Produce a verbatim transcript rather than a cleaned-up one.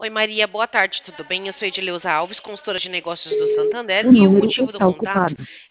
Oi, Maria, boa tarde, tudo bem? Eu sou Edileuza Alves, consultora de negócios do Santander, O e o número motivo do está contato ocupado.